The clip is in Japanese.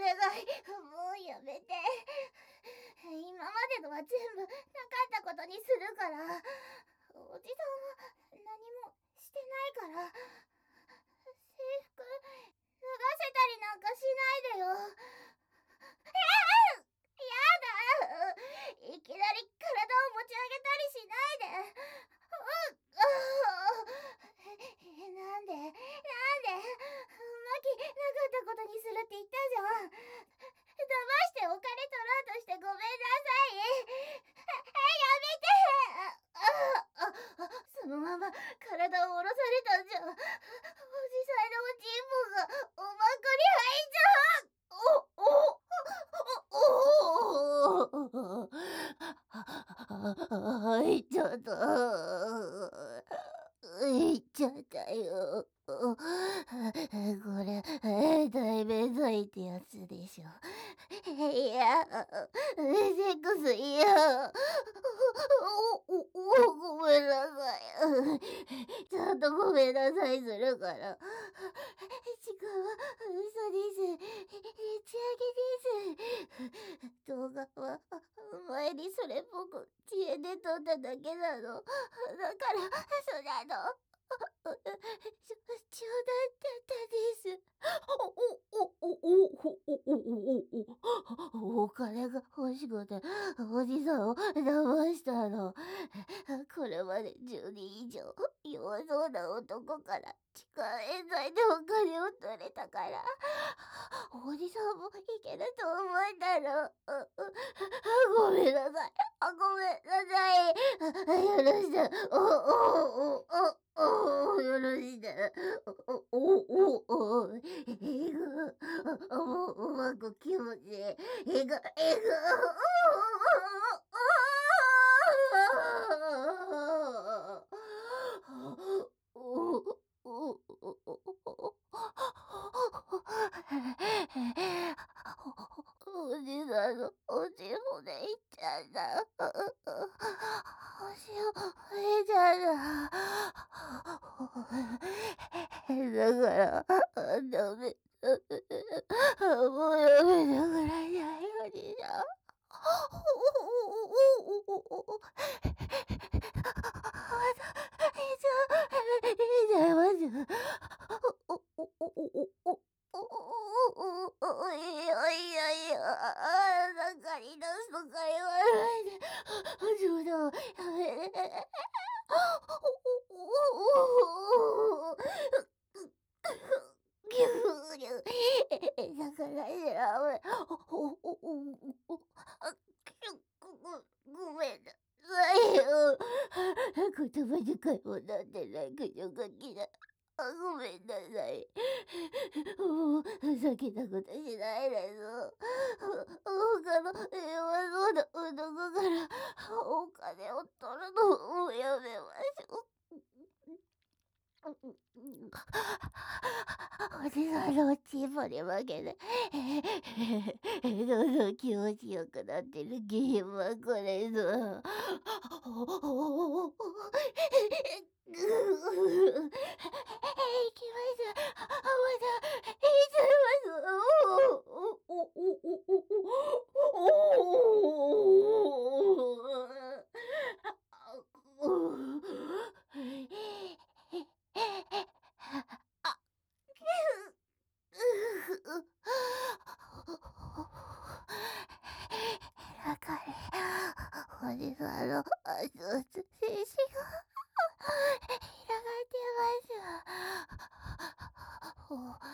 い、もうやめて。今までのは全部なかったことにするから。おじさんは何もしてないから。制服脱がせたりなんかしないでよ。やだ。いきなり体を持ち上げたりしないで。なんでマキなかったことにするって言ったじゃん。騙してお金取ろうとしてごめんなさい。やめて。そのまま体を下ろされたんじゃ、おじさんの人望がおまくり入っちゃう。入っちゃった。入っちゃったよ。これ、大便剤ってやつでしょ。いや、セックスいや。ごめんなさい。ちゃんとごめんなさいするから。時間は嘘です。打ち上げです。動画は前にそれっぽく知恵で撮っただけなの。だからそんなの冗談だったです。お金が欲しくておじさんを騙したの。これまで10人以上弱そうな男から痴漢冤罪でお金を取れたから、おじさんもいけると思うんだろう。ごめんなさい。ごめんなさい。よろしく。よろしく。うまく気持ちいい。おじさんのおし骨いっちゃった。おし骨いっちゃった。だから、ダメ。もうやめてください、おじさん。なんかに出すとか言わないで。冗談をやめて。だから知らない。ごめんなさいよ。言葉遣いもなってない口を書きだ。ごめんなさい。もうふざけたことしないです。他の弱そうな男からお金を取るのをやめましょう。おじさんのチーポに負けてどんどん気持ちよくなってる原因はこれぞ。行きます。まだ行っちゃいます。だからおじさんの静止が広がってます。